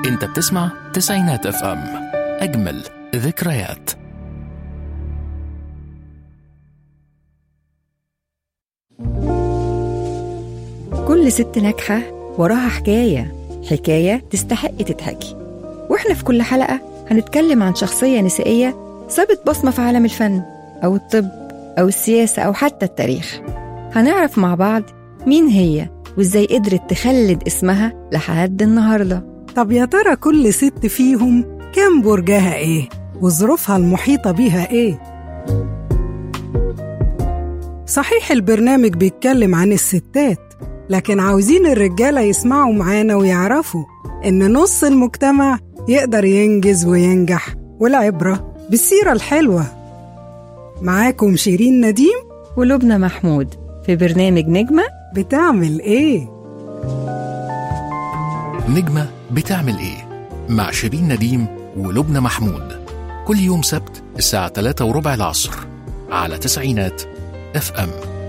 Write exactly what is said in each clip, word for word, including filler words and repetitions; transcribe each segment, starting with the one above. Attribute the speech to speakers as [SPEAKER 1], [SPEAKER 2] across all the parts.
[SPEAKER 1] انت بتسمع تسعينات اف ام، اجمل ذكريات.
[SPEAKER 2] كل ست ناجحة وراها حكاية حكاية تستحق تتحكي. وإحنا في كل حلقة هنتكلم عن شخصية نسائية سابت بصمة في عالم الفن أو الطب أو السياسة أو حتى التاريخ. هنعرف مع بعض مين هي وإزاي قدرت تخلد اسمها لحد النهاردة.
[SPEAKER 3] طب يا ترى كل ست فيهم كان برجها إيه وظروفها المحيطة بيها إيه؟ صحيح البرنامج بيتكلم عن الستات، لكن عاوزين الرجالة يسمعوا معانا ويعرفوا إن نص المجتمع يقدر ينجز وينجح، والعبرة بالسيرة الحلوة. معاكم شيرين نديم
[SPEAKER 2] ولبنى محمود في برنامج نجمة
[SPEAKER 3] بتعمل إيه؟
[SPEAKER 1] نجمة بتعمل إيه؟ مع شيرين نديم ولبنى محمود، كل يوم سبت الساعة ثلاثة وربع العصر على تسعينات اف ام.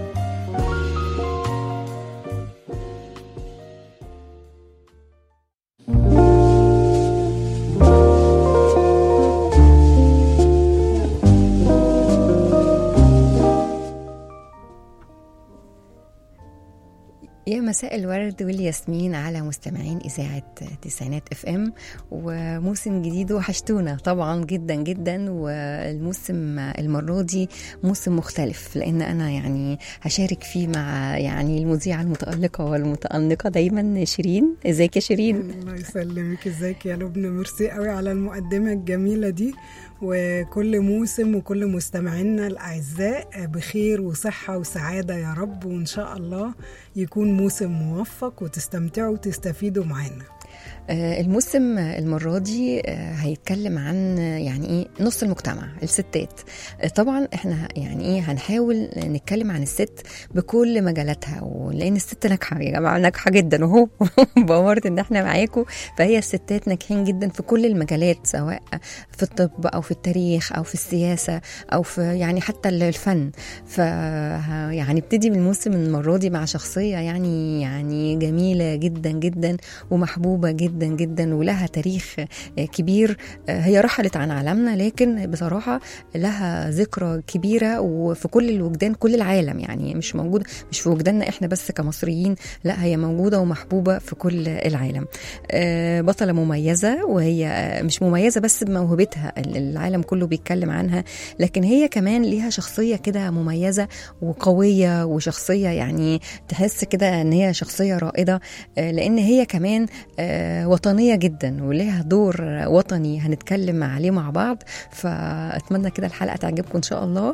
[SPEAKER 2] يا مساء الورد والياسمين على مستمعين إذاعة تسعينات اف ام، وموسم جديد وحشتونا طبعا جدا جدا. والموسم المرة دي موسم مختلف لأن أنا يعني هشارك فيه مع يعني المذيعة المتألقة والمتأنقة دايما شيرين. ازيك يا شيرين؟
[SPEAKER 3] الله يسلمك. ازيك يا لبنى؟ ميرسي قوي على المقدمة الجميلة دي. وكل موسم وكل مستمعينا الأعزاء بخير وصحة وسعادة يا رب، وإن شاء الله يكون موسم موفق وتستمتعوا وتستفيدوا معنا.
[SPEAKER 2] الموسم المرة دي هيتكلم عن يعني ايه نص المجتمع، الستات. طبعا احنا يعني ايه هنحاول نتكلم عن الست بكل مجالاتها، ولان الست ناجحة يا جماعة، ناجحة جدا اهو بأمرت ان احنا معاكم. فهي الستات ناجحين جدا في كل المجالات، سواء في الطب او في التاريخ او في السياسة او في يعني حتى الفن. ف يعني ابتدي من الموسم المرة دي مع شخصية يعني يعني جميلة جدا جدا ومحبوبة جدا جدا جدا ولها تاريخ كبير. هي رحلت عن عالمنا، لكن بصراحة لها ذكرى كبيرة وفي كل الوجدان، كل العالم. يعني مش موجودة مش في وجداننا احنا بس كمصريين، لا هي موجودة ومحبوبة في كل العالم. بطلة مميزة، وهي مش مميزة بس بموهبتها، العالم كله بيتكلم عنها، لكن هي كمان ليها شخصية كده مميزة وقوية، وشخصية يعني تحس كده ان هي شخصية رائدة، لان هي كمان وطنية جدا ولها دور وطني هنتكلم عليه مع بعض. فأتمنى كده الحلقة تعجبكم إن شاء الله.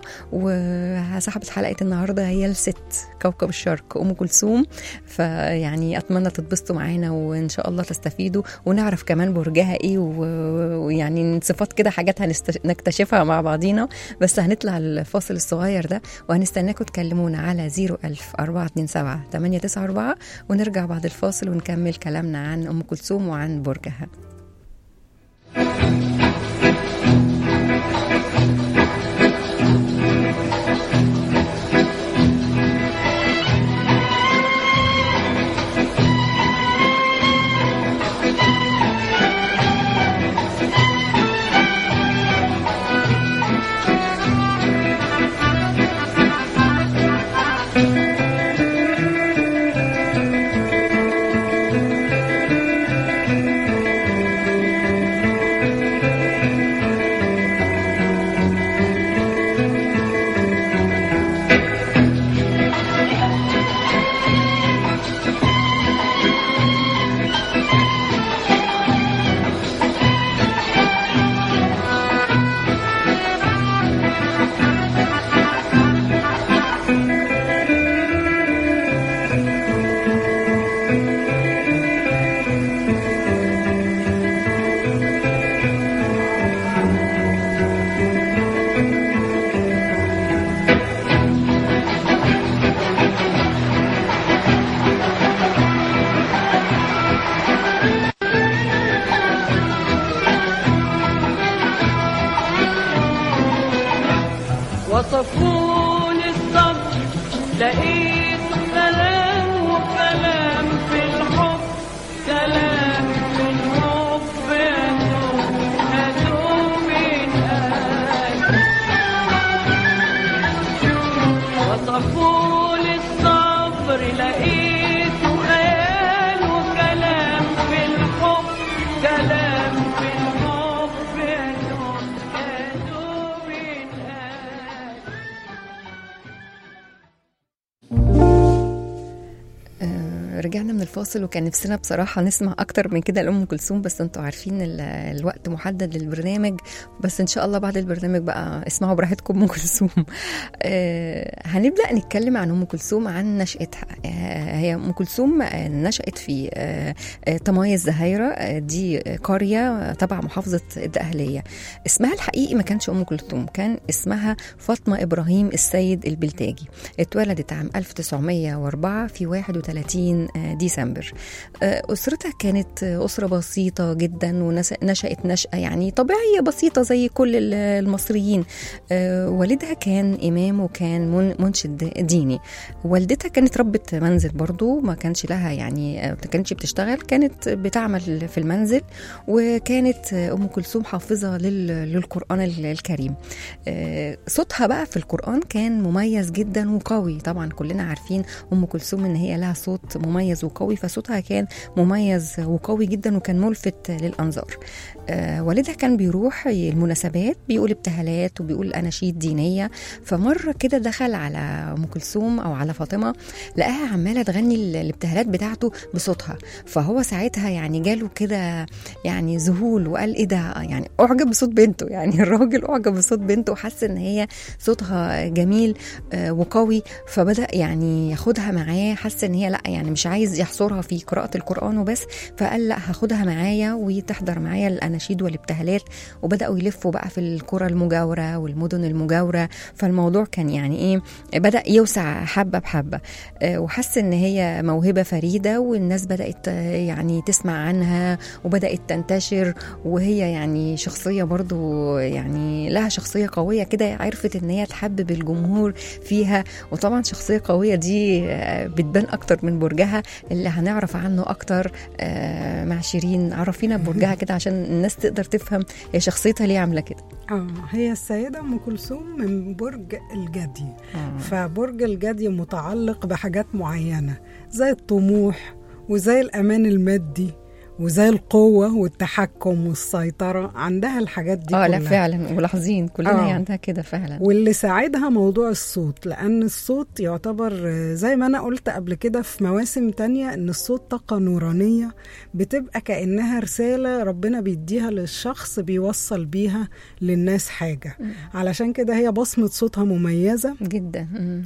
[SPEAKER 2] وصاحبة حلقة النهاردة هي الست كوكب الشرق أم كلثوم، فيعني أتمنى تتبسطوا معانا وإن شاء الله تستفيدوا، ونعرف كمان برجها إيه، ويعني صفات كده حاجات هنكتشفها مع بعضينا. بس هنطلع الفاصل الصغير ده وهنستناكم تكلمونا على زيرو ألف أربعة اتنين سبعة تمانية تسعة أربعة، ونرجع بعد الفاصل ونكمل كلامنا عن أم كلثوم وعن برجها.
[SPEAKER 4] الصبر لقيته خيال وكلام في الحب كلام في الحب يا دوب يا دوب
[SPEAKER 2] ينقال. رجعنا من الفاصل وكان نفسنا بصراحة نسمع أكتر من كده لأم كلثوم، بس انتوا عارفين الوقت محدد للبرنامج، بس إن شاء الله بعد البرنامج بقى اسمعوا براحتكم أم كلثوم. آه هنبدأ نتكلم عن أم كلثوم، عن نشأتها. آه هي أم كلثوم نشأت في آه طماية الزهايرة، آه دي قرية تبع محافظة الدقهلية. اسمها الحقيقي ما كانش أم كلثوم، كان اسمها فاطمة إبراهيم السيد البلتاجي. اتولدت عام ألف وتسعمية وأربعة في واحد وثلاثين ديسمبر. أسرتها كانت أسرة بسيطة جدا، ونشأت نشأة يعني طبيعية بسيطة زي كل المصريين. والدها كان إمام وكان منشد ديني. والدتها كانت ربة منزل برضو، ما كانش لها يعني ما كانتش بتشتغل، كانت بتعمل في المنزل. وكانت أم كلثوم حافظة للقرآن الكريم. صوتها بقى في القرآن كان مميز جدا وقوي. طبعا كلنا عارفين أم كلثوم إن هي لها صوت مميز وقوي، فصوتها كان مميز وقوي جدا وكان ملفت للأنظار. آه والدها كان بيروح المناسبات بيقول ابتهالات وبيقول أناشيد دينية. فمرة كده دخل على أم كلثوم أو على فاطمة، لقاها عمالة تغني الابتهالات بتاعته بصوتها. فهو ساعتها يعني جاله كده يعني ذهول، وقال إيه ده، يعني أعجب بصوت بنته. يعني الراجل أعجب بصوت بنته وحس إن هي صوتها جميل آه وقوي، فبدأ يعني ياخدها معاه. حس إن هي لأ، يعني مش عايز يحصرها في قراءة القرآن وبس، فقال لأ هاخدها معايا وتحضر معايا الأناشيد والابتهالات. وبدأوا يلفوا بقى في القرى المجاورة والمدن المجاورة. فالموضوع كان يعني إيه، بدأ يوسع حبة بحبة. وحس إن هي موهبة فريدة، والناس بدأت يعني تسمع عنها وبدأت تنتشر. وهي يعني شخصية برضو يعني لها شخصية قوية كده، عرفت إن هي تحبب الجمهور فيها. وطبعا شخصية قوية دي بتبان أكتر من برجها اللي هنعرف عنه أكتر مع شيرين. عرفينا برجها كده عشان الناس تقدر تفهم هي شخصيتها ليه عاملة كده.
[SPEAKER 3] آه هي السيدة أم كلثوم من برج الجدي. آه. فبرج الجدي متعلق بحاجات معينة زي الطموح وزي الأمان المادي وزي القوة والتحكم والسيطرة. عندها الحاجات دي
[SPEAKER 2] آه
[SPEAKER 3] كلها.
[SPEAKER 2] لا فعلا ملاحظين كلنا آه. عندها كده فعلا.
[SPEAKER 3] واللي ساعدها موضوع الصوت، لأن الصوت يعتبر زي ما أنا قلت قبل كده في مواسم تانية إن الصوت طاقة نورانية، بتبقى كأنها رسالة ربنا بيديها للشخص بيوصل بيها للناس حاجة. م. علشان كده هي بصمة صوتها مميزة
[SPEAKER 2] جدا. م.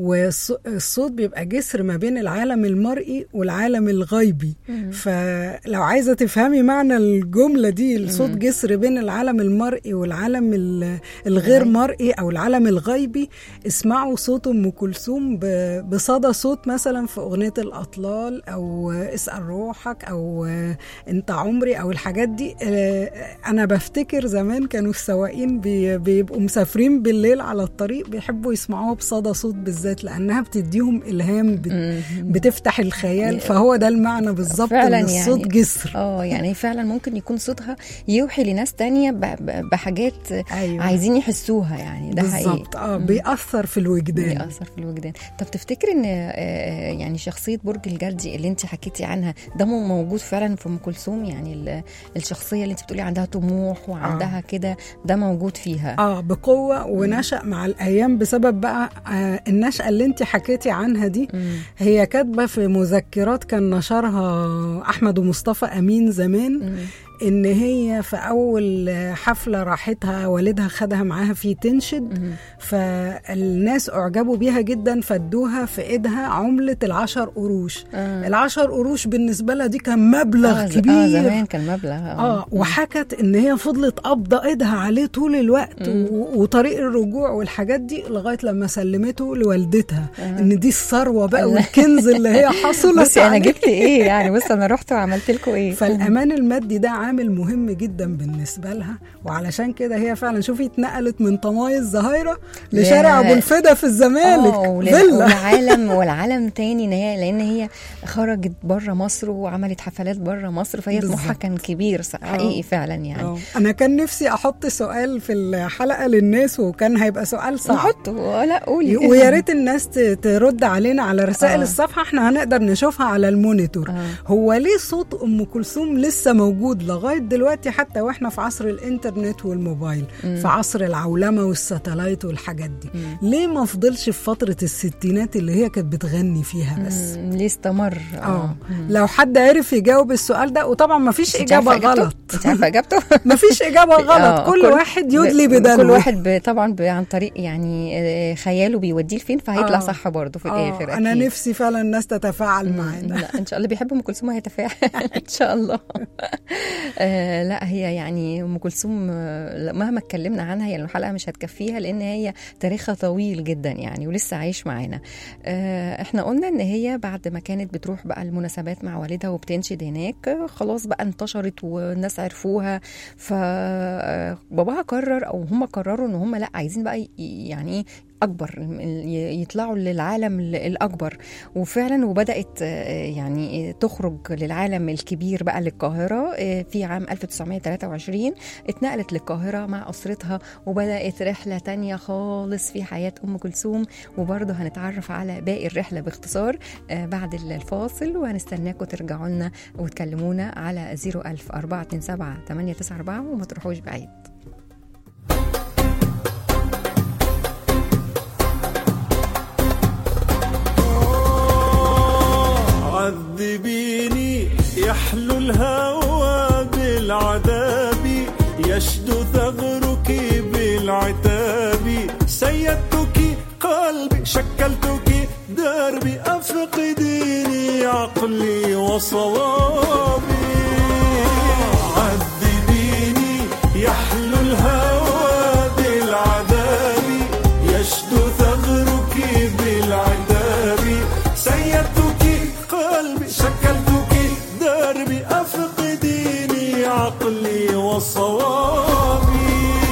[SPEAKER 3] والصوت بيبقى جسر ما بين العالم المرئي والعالم الغيبي. مم. فلو عايزة تفهمي معنى الجملة دي، الصوت مم. جسر بين العالم المرئي والعالم الغير مرئي أو العالم الغيبي، اسمعوا صوت أم كلثوم بصدى صوت مثلا في أغنية الأطلال أو اسأل روحك أو انت عمري أو الحاجات دي. أنا بفتكر زمان كانوا السواقين بيبقوا مسافرين بالليل على الطريق بيحبوا يسمعوها بصدى صوت بالذات، لأنها بتديهم إلهام، بت... بتفتح الخيال. فهو ده المعنى بالظبط، ان الصوت يعني جسر.
[SPEAKER 2] اه يعني فعلا ممكن يكون صوتها يوحي لناس تانية ب... بحاجات أيوة. عايزين يحسوها، يعني ده حقيقي
[SPEAKER 3] بالظبط. اه بيأثر في الوجدان
[SPEAKER 2] بيأثر في الوجدان. طب تفتكر ان يعني شخصية برج الجدي اللي انت حكيتي عنها ده موجود فعلا في أم كلثوم؟ يعني الشخصية اللي انت بتقولي عندها طموح وعندها آه. كده، ده موجود فيها
[SPEAKER 3] اه بقوة، ونشأ مع الأيام بسبب بقى آه النشأة اللي انت حكيتي عنها دي. مم. هي كاتبة في مذكرات كان نشرها أحمد ومصطفى أمين زمان. مم. إن هي في أول حفلة راحتها والدها خدها معاها في تنشد. مم. فالناس أعجبوا بيها جدا، فادوها في إيدها عملة العشر قروش. آه. العشر قروش بالنسبة لها دي كان مبلغ آه كبير.
[SPEAKER 2] آه زمان كان مبلغ. آه.
[SPEAKER 3] آه وحكت إن هي فضلت قبضة إيدها عليه طول الوقت. مم. وطريق الرجوع والحاجات دي لغاية لما سلمته لوالدتها. آه. إن دي الثروة بقى والكنز اللي هي حصلت
[SPEAKER 2] بس أنا جبت إيه يعني، بس أنا رحت وعملت لكم إيه.
[SPEAKER 3] فالأمان المادي ده عامل مهم جدا بالنسبة لها، وعلشان كده هي فعلا شوفي اتنقلت من طماي الزهايرة لشارع أبو الفدا في الزمالك فيلا.
[SPEAKER 2] والعالم والعالم تاني إن هي لأن هي خرجت بره مصر وعملت حفلات بره مصر، فهي طموحها كان كبير حقيقي فعلا يعني. أوه.
[SPEAKER 3] أنا كان نفسي أحط سؤال في الحلقة للناس وكان هيبقى سؤال صعب
[SPEAKER 2] نحطه. لا قولي.
[SPEAKER 3] ويا ريت الناس ترد علينا على رسائل آه. الصفحة، احنا هنقدر نشوفها على المونيتور. آه. هو ليه صوت أم كلثوم لسه موجود لغاية دلوقتي حتى واحنا في عصر الانترنت والموبايل، مم. في عصر العولمة والساتلايت والحاجات دي، مم. ليه ما فضلش في فترة الستينات اللي هي كانت بتغني فيها بس؟
[SPEAKER 2] مم. ليه استمر؟
[SPEAKER 3] اه لو حد عرف يجاوب السؤال ده، وطبعا ما فيش إجابة غلط.
[SPEAKER 2] انت عارفة إجابته؟
[SPEAKER 3] ما فيش إجابة غلط. كل, كل واحد يدلي بدلوه،
[SPEAKER 2] كل واحد طبعا عن طريق يعني خياله بيوديه لفين، فهيطلع آه. صح برضه في الآخر.
[SPEAKER 3] أنا نفسي فعلا الناس تتفاعل معانا.
[SPEAKER 2] لا إن شاء الله بيحب أم كلثوم هيتفاعل إن شاء الله. آه لا هي يعني أم كلثوم مهما اتكلمنا عنها هي يعني الحلقة مش هتكفيها، لأن هي تاريخها طويل جدا يعني ولسه عايش معانا. آه احنا قلنا إن هي بعد ما كانت بتروح بقى المناسبات مع والدها وبتنشد هناك، خلاص بقى انتشرت والناس عرفوها، فباباها قرر أو هم قرروا إن هم لا عايزين بقى يعني أكبر، يطلعوا للعالم الأكبر. وفعلا وبدأت يعني تخرج للعالم الكبير بقى للقاهرة. في عام ألف وتسعمائة وثلاثة وعشرين اتنقلت للقاهرة مع أسرتها، وبدأت رحلة تانية خالص في حياة أم كلثوم. وبرضه هنتعرف على باقي الرحلة باختصار بعد الفاصل، وهنستناكم ترجعوا لنا وتكلمونا على صفر ألف أربعة اتنين سبعة ثمانية تسعة أربعة وما تروحوش بعيد.
[SPEAKER 5] عذبيني يحلو الهوى بالعذاب، يشدو ثغرك بالعتاب، سيدتك قلبي شكلتك دربي، أفقديني عقلي وصوابي. عذبيني يحلو الهوى بالعذاب، يشدو ثغرك بالعتاب، سيدتك قلبي شكلتك دربي، أفقديني عقلي وصوابي.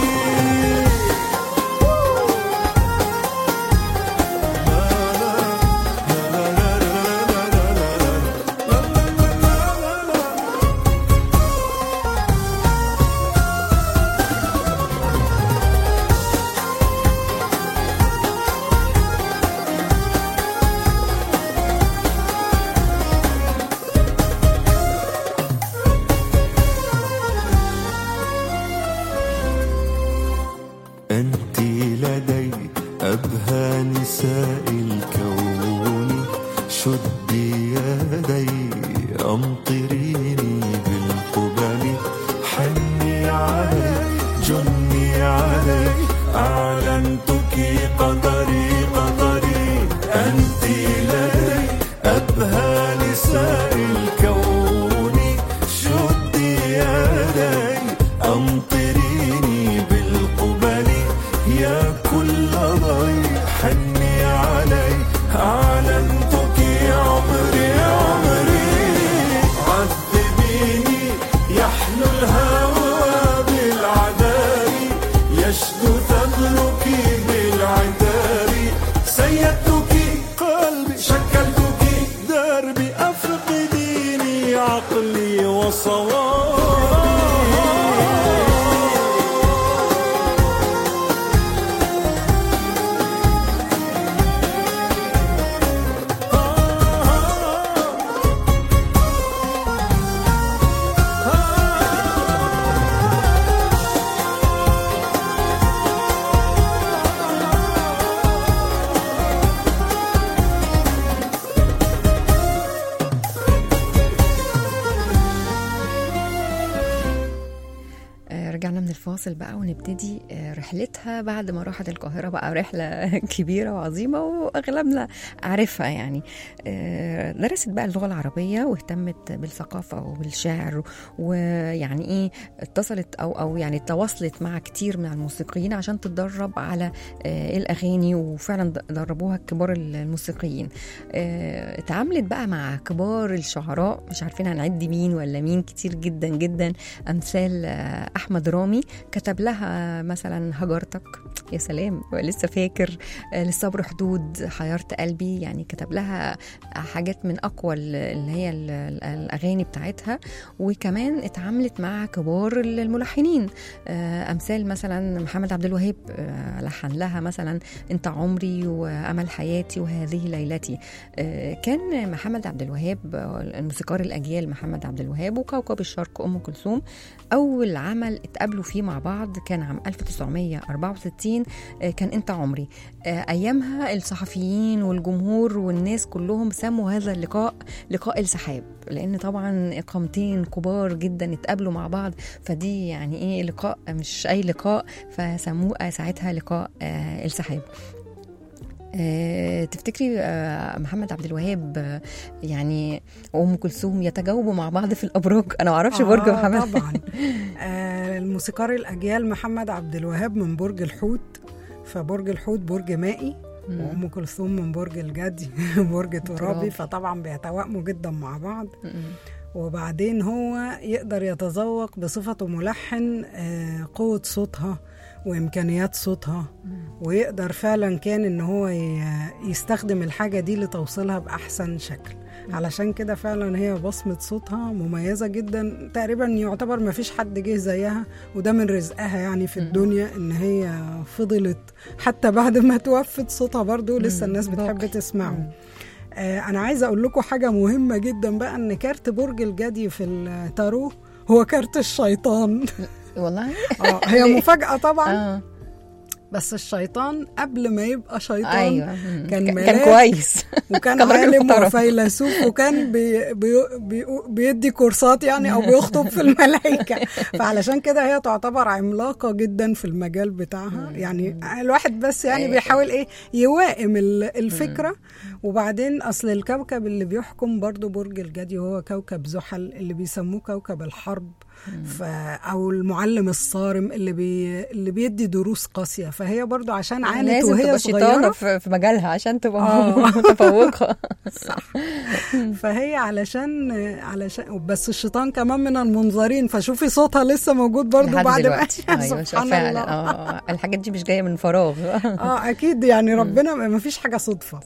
[SPEAKER 5] أنت لدي أبهى نساء الكون، شدي يدي أمطريني بالقبل، حني علي جني علي، أعلنتك قدري قدري. أنت لدي أبهى نساء الكون، شدي يدي أمطريني بالقبل، يا كل ضي حني علي، أعلنتك عمري عمري. عذبيني يحلو الهوى بالعذاب، يشدو ثغرك بالعتاب، سيدتك قلبي شكلتك دربي، أفقديني عقلي وصوابي.
[SPEAKER 2] الفاصل بقى ونبتدي رحلتها بعد ما راحت القاهرة، بقى رحلة كبيرة وعظيمة وأغلبنا عارفها يعني. درست بقى اللغة العربية واهتمت بالثقافة وبالشعر، ويعني إيه اتصلت أو أو يعني تواصلت مع كتير من الموسيقيين عشان تتدرب على الأغاني، وفعلا دربوها كبار الموسيقيين. اتعاملت بقى مع كبار الشعراء، مش عارفين هنعد مين ولا مين، كتير جدا جدا، أمثال أحمد رامي كتب لها مثلا هجرتك، يا سلام لسه فاكر، للصبر حدود، حيرت قلبي، يعني كتب لها حاجات من أقوى اللي هي الأغاني بتاعتها. وكمان اتعاملت مع كبار الملحنين، أمثال مثلا محمد عبد الوهاب لحن لها مثلا أنت عمري وأمل حياتي وهذه ليلتي. كان محمد عبد الوهاب الموسيقار الأجيال، محمد عبد الوهاب وكوكب الشرق أم كلثوم، أول عمل اتقابلوا فيه مع بعض كان عام ألف وتسعمية وأربعة وستين، كان أنت عمري. أيامها الصحفيين والجمهور والناس كلهم سموا هذا اللقاء لقاء السحاب، لأن طبعا إقامتين كبار جدا اتقابلوا مع بعض، فدي يعني إيه لقاء مش أي لقاء، فسموه ساعتها لقاء السحاب. تفتكري محمد عبد الوهاب يعني وأم كلثوم يتجاوبوا مع بعض في الأبراج؟ أنا ما أعرفش برج
[SPEAKER 3] آه
[SPEAKER 2] محمد.
[SPEAKER 3] طبعا. آه الموسيقار الأجيال محمد عبد الوهاب من برج الحوت، فبرج الحوت برج مائي، وأم كلثوم من برج الجدي برج ترابي، فطبعا بيتوائموا جدا مع بعض. وبعدين هو يقدر يتذوق بصفته ملحن قوة صوتها وإمكانيات صوتها، ويقدر فعلا كان إن هو يستخدم الحاجة دي لتوصيلها بأحسن شكل. علشان كده فعلا هي بصمة صوتها مميزة جدا، تقريبا يعتبر ما فيش حد جه زيها، وده من رزقها يعني في الدنيا إن هي فضلت حتى بعد ما توفت صوتها برضو لسه الناس بتحب تسمعه. آه أنا عايزة أقول لكم حاجة مهمة جدا بقى، إن كارت برج الجدي في التارو هو كارت الشيطان.
[SPEAKER 2] والله
[SPEAKER 3] آه هي مفاجأة طبعا.
[SPEAKER 2] آه.
[SPEAKER 3] بس الشيطان قبل ما يبقى شيطان
[SPEAKER 2] أيوة.
[SPEAKER 3] كان ملاك،
[SPEAKER 2] كان كويس
[SPEAKER 3] وكان عالم وفيلسوف، وكان بي بي بي بيدي كورسات يعني أو بيخطب في الملائكة. فعلشان كده هي تعتبر عملاقة جدا في المجال بتاعها. يعني الواحد بس يعني بيحاول إيه يوائم الفكرة. وبعدين أصل الكوكب اللي بيحكم برضو برج الجدي هو كوكب زحل اللي بيسموه كوكب الحرب، ف أو المعلم الصارم اللي بي اللي بيدي دروس قاسية. فهي برضو عشان عانت وهي صغيرة
[SPEAKER 2] في مجالها عشان تبقى آه. متفوقة.
[SPEAKER 3] صح. فهي علشان علشان بس الشيطان كمان من المنظرين، فشوفي صوتها لسه موجود برضو بعد ما
[SPEAKER 2] أيوة سبحان الله. آه. الحاجات دي مش جاية من فراغ.
[SPEAKER 3] اه اكيد يعني ربنا ما فيش حاجة صدفة.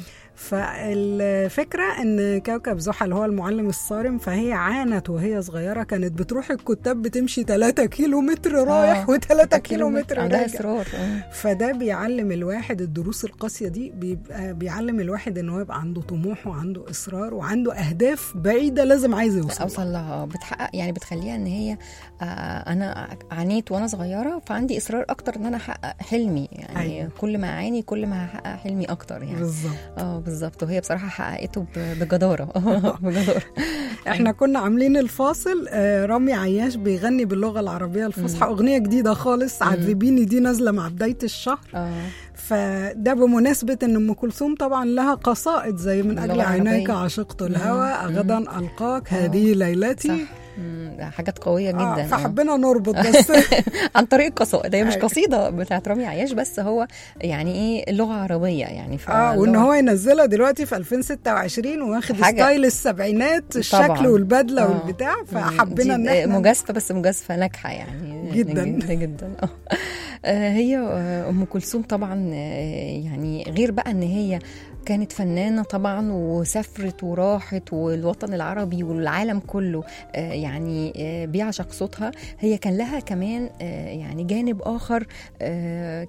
[SPEAKER 3] فالفكرة ان كوكب زحل هو المعلم الصارم، فهي عانت وهي صغيرة، كانت بتروح الكتاب بتمشي ثلاثة كيلو متر رايح وثلاثة كيلو متر راجع. فده بيعلم الواحد الدروس القاسية دي، بيبقى بيعلم الواحد انه يبقى عنده طموح وعنده اصرار وعنده اهداف بعيدة لازم عايز يوصل
[SPEAKER 2] اوصل لها، بتحقق يعني بتخليها ان هي آه انا عانيت وانا صغيرة، فعندي اصرار اكتر ان انا احقق حلمي يعني. أيوة. كل ما اعاني كل ما هحقق حلمي اكتر يعني.
[SPEAKER 3] بالظبط.
[SPEAKER 2] اه بالظبط. وهي بصراحة حققته بجدارة. بجدارة.
[SPEAKER 3] احنا كنا عاملين الفاصل رامي عياش بيغني باللغة العربية الفصحى أغنية جديدة خالص، عذبيني، دي نازلة مع بداية الشهر. آه. فده بمناسبة ان ام كلثوم طبعا لها قصائد زي من اجل عينيك عشقت الهوى، غدا القاك، هذه ليلتي.
[SPEAKER 2] صح. حاجات قوية جدا.
[SPEAKER 3] آه فحبنا نربط بس
[SPEAKER 2] عن طريق القصائد. هي مش قصيدة بتاعت رامي عياش بس، هو يعني ايه اللغة عربية يعني.
[SPEAKER 3] اه وان هو ينزلها دلوقتي في ألفين وستة وعشرين واخد ستايل السبعينات، الشكل والبدلة آه. والبتاع، فحبنا ان احنا
[SPEAKER 2] مجازفة، بس مجازفة ناجحة يعني
[SPEAKER 3] جدا
[SPEAKER 2] جدا جدا. آه هي ام كلثوم طبعا يعني غير بقى ان هي كانت فنانة طبعا وسافرت وراحت، والوطن العربي والعالم كله يعني بيعشق صوتها. هي كان لها كمان يعني جانب آخر، كانت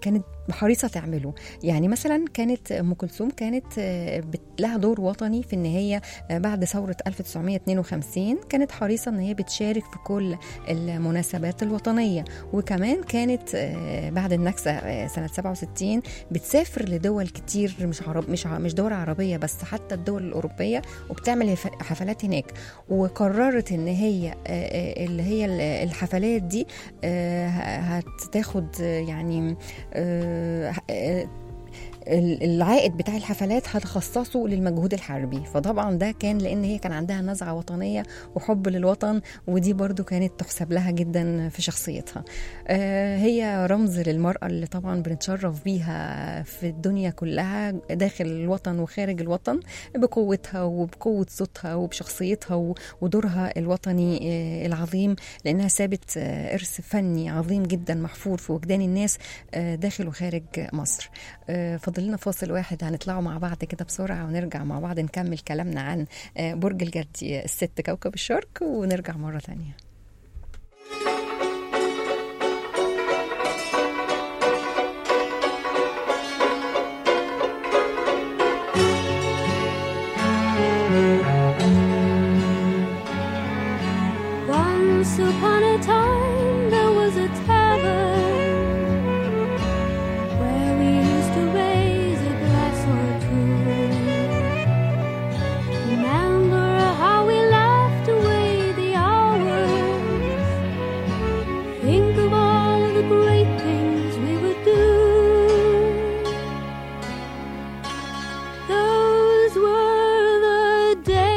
[SPEAKER 2] حريصة تعمله. يعني مثلا كانت أم كلثوم كانت آه، بت- لها دور وطني في إن هي آه، بعد ثورة ألف وتسعمية واتنين وخمسين كانت حريصة إن هي بتشارك في كل المناسبات الوطنية، وكمان كانت آه، بعد النكسة آه، سنة سبعة وستين بتسافر لدول كتير، مش عرب مش ع- مش دول عربية بس، حتى الدول الأوروبية، وبتعمل هف- حفلات هناك. وقررت إن هي آه، آه، اللي هي ال- الحفلات دي آه، هتاخد آه، يعني آه، آه، ال- العائد بتاع الحفلات هتخصصه للمجهود الحربي. فطبعا ده كان لان هي كان عندها نزعه وطنيه وحب للوطن، ودي برضو كانت تحسب لها جدا في شخصيتها. آه، هي رمز للمراه اللي طبعا بنتشرف بيها في الدنيا كلها، داخل الوطن وخارج الوطن، بقوتها وبقوه صوتها وبشخصيتها و- ودورها الوطني آه، العظيم، لانها سابت آه، ارث فني عظيم جدا محفور في وجدان الناس آه، داخل وخارج مصر. آه، فاضل لنا فاصل واحد هنطلعوا مع بعض كده بسرعة، ونرجع مع بعض نكمل كلامنا عن آه، برج الجدي الست كوكب الشرق، ونرجع مرة تانية.
[SPEAKER 6] Once upon a time there was a tavern where we used to raise a glass or two. Remember how we laughed away the hours. Think of all the great things we would do. Those were the days.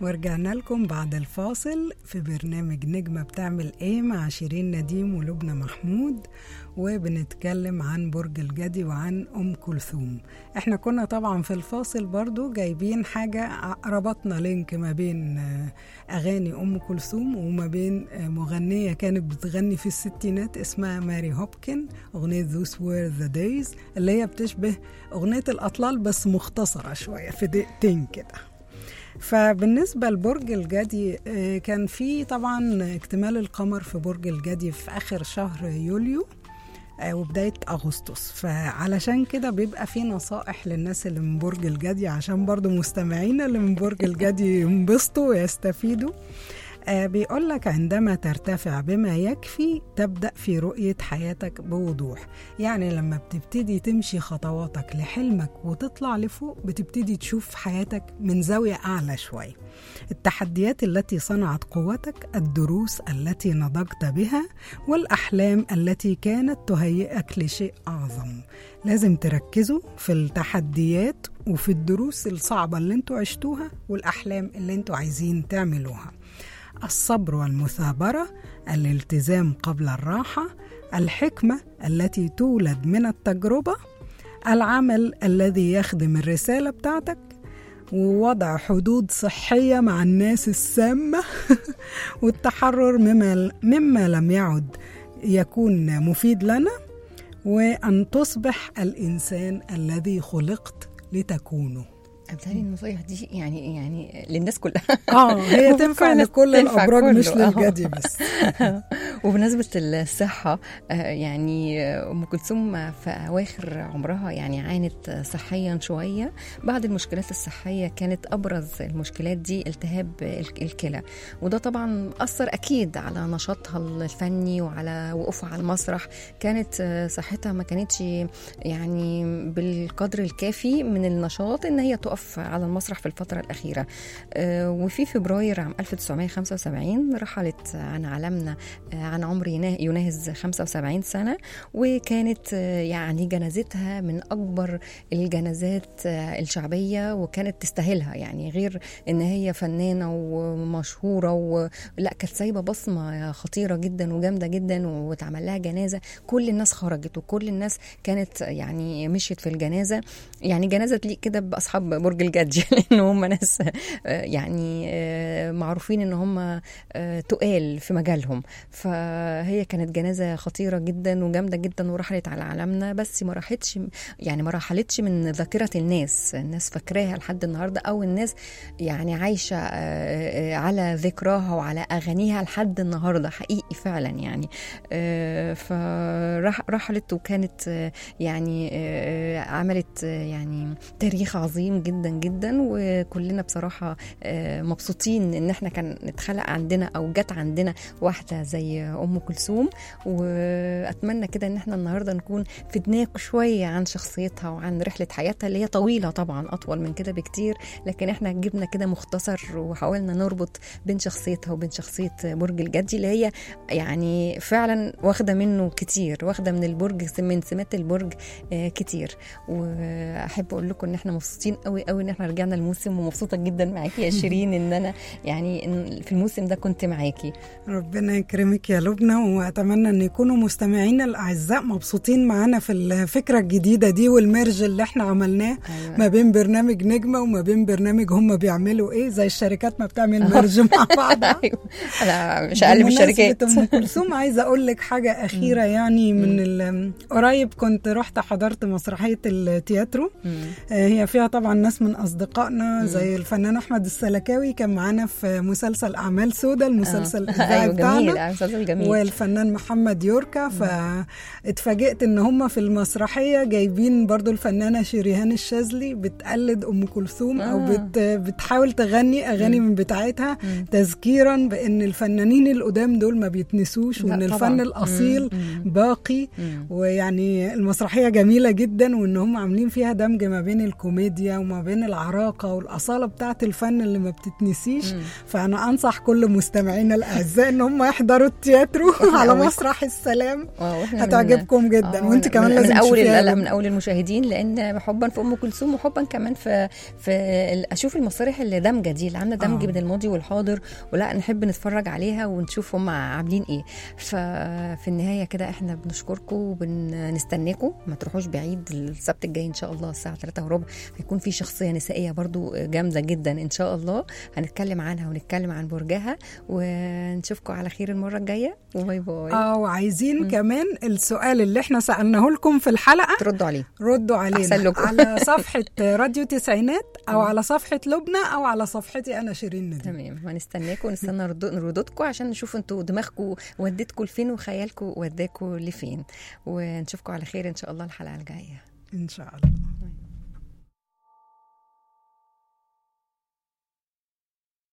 [SPEAKER 3] ورجعنا لكم بعد الفاصل في برنامج نجمة بتعمل ايه مع شيرين نديم ولبنى محمود، وبنتكلم عن برج الجدي وعن أم كلثوم. احنا كنا طبعا في الفاصل برضو جايبين حاجة ربطنا لينك ما بين أغاني أم كلثوم وما بين مغنية كانت بتغني في الستينات اسمها ماري هوبكن، أغنية Those Were the Days اللي هي بتشبه أغنية الأطلال بس مختصرة شوية في دقيقتين كده. فبالنسبة لبرج الجدي كان في طبعا اكتمال القمر في برج الجدي في آخر شهر يوليو وبداية أغسطس، فعلشان كده بيبقى في نصائح للناس اللي من برج الجدي عشان برضو مستمعينا اللي من برج الجدي ينبسطوا ويستفيدوا. آه بيقول لك عندما ترتفع بما يكفي تبدأ في رؤية حياتك بوضوح. يعني لما بتبتدي تمشي خطواتك لحلمك وتطلع لفوق بتبتدي تشوف حياتك من زاوية أعلى شوي. التحديات التي صنعت قوتك، الدروس التي نضجت بها، والأحلام التي كانت تهيئك لشيء أعظم. لازم تركزوا في التحديات وفي الدروس الصعبة اللي انتوا عشتوها والأحلام اللي انتوا عايزين تعملوها. الصبر والمثابرة، الالتزام قبل الراحة، الحكمة التي تولد من التجربة، العمل الذي يخدم الرسالة بتاعتك، ووضع حدود صحية مع الناس السامة والتحرر مما, مما لم يعد يكون مفيد لنا، وأن تصبح الإنسان الذي خلقت لتكونه.
[SPEAKER 2] أمثالي النصايح دي يعني يعني للناس كلها.
[SPEAKER 3] اه هي تنفع لكل الأبراج مش للجدي بس.
[SPEAKER 2] وبمناسبة الصحة يعني أم كلثوم في أواخر عمرها يعني عانت صحيا شوية. بعد المشكلات الصحية كانت أبرز المشكلات دي التهاب الكلى، وده طبعا أثر أكيد على نشاطها الفني وعلى وقوفها على المسرح. كانت صحتها ما كانتش يعني بالقدر الكافي من النشاط إن هي تقف على المسرح في الفترة الأخيرة. وفي فبراير عام ألف وتسعمائة وخمسة وسبعين رحلت عن عالمنا عن عمر يناهز خمسة وسبعين سنة، وكانت يعني جنازتها من أكبر الجنازات الشعبية وكانت تستاهلها. يعني غير إن هي فنانة ومشهورة و... لا كانت سايبة بصمة خطيرة جدا وجامدة جدا، وتعمل لها جنازة كل الناس خرجت وكل الناس كانت يعني مشيت في الجنازة. يعني جنازة لي كده بأصحاب برج الجدي لأن هم ناس يعني معروفين إن هم تقال في مجالهم. فهي كانت جنازة خطيرة جدا وجامدة جدا ورحلت على عالمنا، بس ما راحتش يعني ما رحلتش من ذاكرة الناس. الناس فاكراها لحد النهاردة، أو الناس يعني عايشة على ذكراها وعلى أغانيها لحد النهاردة حقيقي فعلا يعني. فرحلت وكانت يعني عملت يعني تاريخ عظيم جدا جدا، وكلنا بصراحة مبسوطين ان احنا كان نتخلق عندنا او جت عندنا واحدة زي ام كلثوم. واتمنى كده ان احنا النهاردة نكون فدناكوا شوية عن شخصيتها وعن رحلة حياتها اللي هي طويلة طبعا اطول من كده بكتير، لكن احنا جبنا كده مختصر وحاولنا نربط بين شخصيتها وبين شخصية برج الجدي اللي هي يعني فعلا واخدة منه كتير، واخدة من البرج من سمات البرج كتير. واحب اقول لكم ان احنا مبسوطين قوي قوي ان احنا رجعنا الموسم، ومبسوطة جدا معاكي يا شيرين ان انا يعني إن في الموسم ده كنت معاكي.
[SPEAKER 3] ربنا يكرمك يا لبنى، واتمنى ان يكونوا مستمعينا الاعزاء مبسوطين معانا في الفكرة الجديدة دي والميرج اللي احنا عملناه. أيوة. ما بين برنامج نجمة وما بين برنامج هم بيعملوا ايه، زي الشركات ما بتعمل ميرج مع بعض.
[SPEAKER 2] أيوة. انا مش اقل من الشركات.
[SPEAKER 3] ام كلثوم عايزة اقول لك حاجة اخيرة يعني من قريب كنت رحت حضرت مسرحية التياترو. هي فيها طبعا ناس من أصدقائنا زي الفنان أحمد السلكاوي كان معانا في مسلسل أعمال سودة، المسلسل
[SPEAKER 2] أيوة
[SPEAKER 3] بتاعنا،
[SPEAKER 2] جميل.
[SPEAKER 3] والفنان محمد يوركا. فاتفاجئت إن هم في المسرحية جايبين برضو الفنانة شريهان الشاذلي بتقلد أم كلثوم آه. أو بت بتحاول تغني أغاني مم. من بتاعتها مم. تذكيرا بأن الفنانين القدام دول ما بيتنسوش، وأن الفن الأصيل مم. باقي. مم. ويعني المسرحية جميلة جدا، وأن هم عاملين فيها دمج ما بين الكوميديا وما بين العراقة والأصالة بتاعت الفن اللي ما بتتنسيش. مم. فأنا أنصح كل مستمعينا الأعزاء إن هم يحضروا التياترو جاترو على
[SPEAKER 2] أول-
[SPEAKER 3] مسرح السلام.
[SPEAKER 2] اه واحنا من-
[SPEAKER 3] هتعجبكم جدا،
[SPEAKER 2] آه،
[SPEAKER 3] وانت
[SPEAKER 2] من-
[SPEAKER 3] كمان
[SPEAKER 2] من
[SPEAKER 3] لازم
[SPEAKER 2] من اول
[SPEAKER 3] تشوفيها
[SPEAKER 2] لا
[SPEAKER 3] يا
[SPEAKER 2] من
[SPEAKER 3] لبنى.
[SPEAKER 2] اول المشاهدين، لان حبا في ام كلثوم وحبا كمان في في ال- اشوف المسارح اللي دامجه دي اللي عامله دمج
[SPEAKER 3] آه.
[SPEAKER 2] بين الماضي والحاضر، ولا نحب نتفرج عليها ونشوف هم عاملين ايه. ففي النهايه كده احنا بنشكركم وبنستناكم، ما تروحوش بعيد. السبت الجاي ان شاء الله الساعه ثلاثة وربع هيكون في شخصيه نسائيه برضو جامده جدا ان شاء الله، هنتكلم عنها ونتكلم عن برجها، ونشوفكم على خير المره الجايه، وباي باي.
[SPEAKER 3] اه وعايزين كمان السؤال اللي احنا سألناه لكم في الحلقة
[SPEAKER 2] تردوا عليه.
[SPEAKER 3] ردوا
[SPEAKER 2] أحسن
[SPEAKER 3] علينا
[SPEAKER 2] لكم.
[SPEAKER 3] على صفحة راديو تسعينات أو على صفحة لبنى أو على صفحتي أنا شيرين نديم.
[SPEAKER 2] تمام، هنستناكم ونستنى ردو- ردودكم عشان نشوف انتوا دماغكم وديتكم لفين وخيالكم وداكم لفين، ونشوفكم على خير ان شاء الله الحلقه الجايه.
[SPEAKER 3] إن شاء الله.